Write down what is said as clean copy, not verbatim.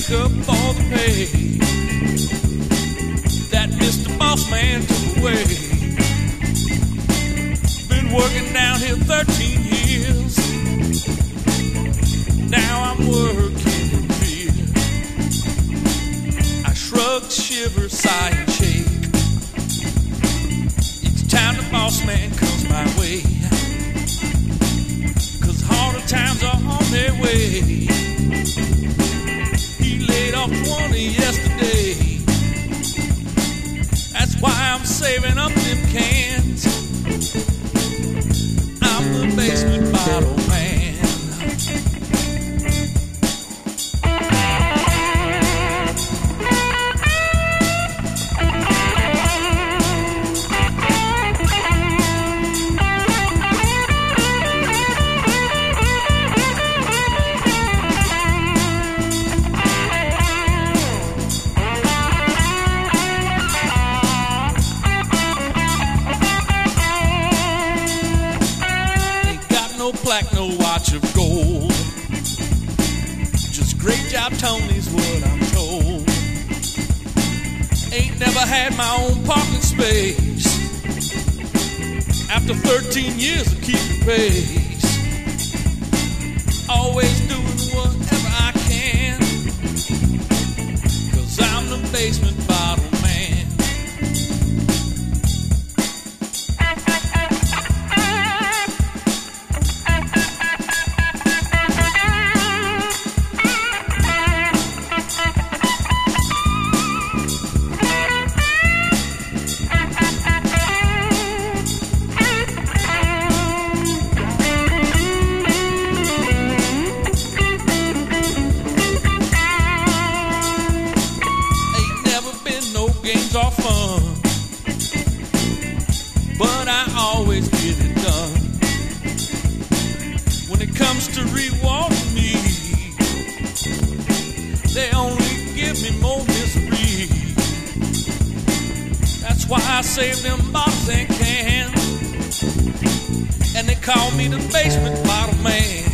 make up for the pay that Mr. Boss Man took away. Been working down here 13 years. Now I'm working in fear. I shrug, shiver, sigh, and shake each time the boss man comes my way. 'Cause harder times are on their way. He laid off 20 yesterday. That's why I'm saving up them cans. I'm the basement bottle man. Plaque, no watch of gold. Just great job, Tony's what I'm told. Ain't never had my own parking space. After 13 years of keeping pace, always doing whatever I can. 'Cause I'm the basement bottle man. Are fun, but I always get it done. When it comes to rewarding me, they only give me more misery. That's why I save them bottles and cans, and they call me the basement bottle man.